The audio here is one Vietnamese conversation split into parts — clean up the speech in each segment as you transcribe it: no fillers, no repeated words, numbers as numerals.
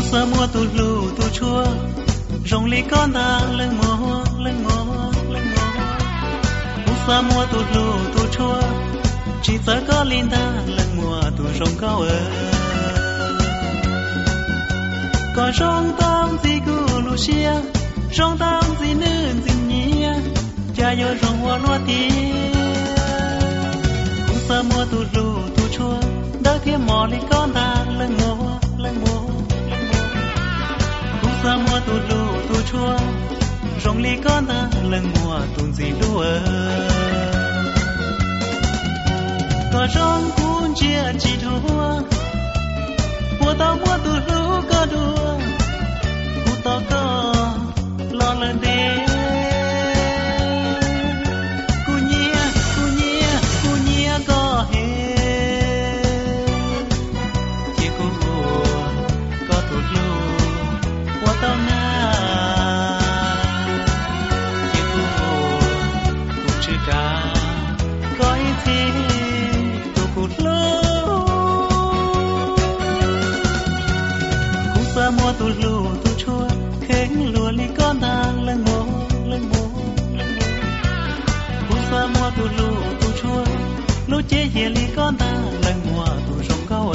sa mua tu lù tu chua rong li con ta lên mùa sa mua tu lù tu chua chỉ sợ có linh ta lên mùa tu rong cao có rong tam gì cu lu xia rong tam gì nữ gì nhia cha yo rong hoa loa tia sa mua tu lù tu chua đỡ thêm mò li con ta lên mùa sa mua tu lù tu chua rong li con ta lần mùa tuần gì lúa có rong cuốn chia chỉ thua mua tao mua tu lù có đua cụ tao có lo lần đê cụ nhia có hết chia cụ có tu lù mua tao na mua tu lù tu chua khén lùa li con ta lên mồ sa mua tu lù tu chua lú chế về li con ta lên mùa tu rong cao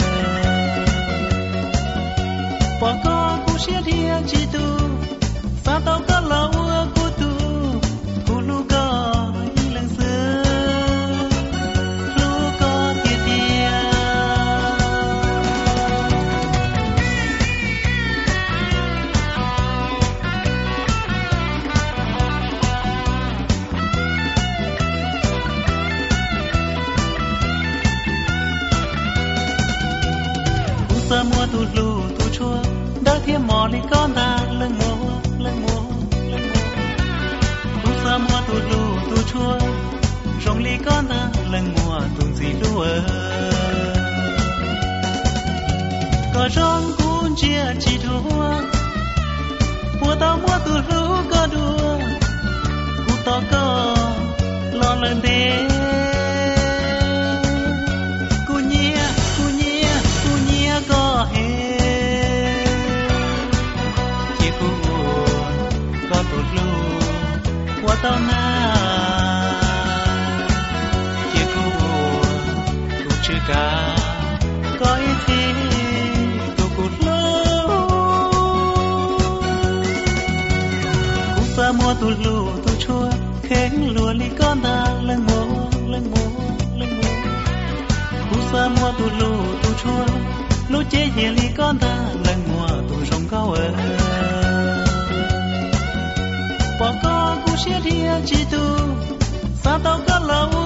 bỏ co cu xia thia chi tu sa tao có lo ua cu tu cu lu có y lần xưa lu có tia sa mua tu lù tu chua đỡ thêm mò li con ta lên mùa sa mua tu lù tu chua rong li con ta lên mùa tuần gì lúa có rong cuốn chia chỉ thua mua tao mua tu lù có đua cụ tao có lo lần đê có hết chỉ cu có tu lù qua tao na chỉ cu tu chưa cả có ý thì tu cu lù cu sa mua tu lù tu chua khén lùa li con ta lên mồ cu sa mua tu lù tu chua lú chế về li con ta lần mùa tu rong cao bỏ co cu xia thia chi tu sa tao có lâu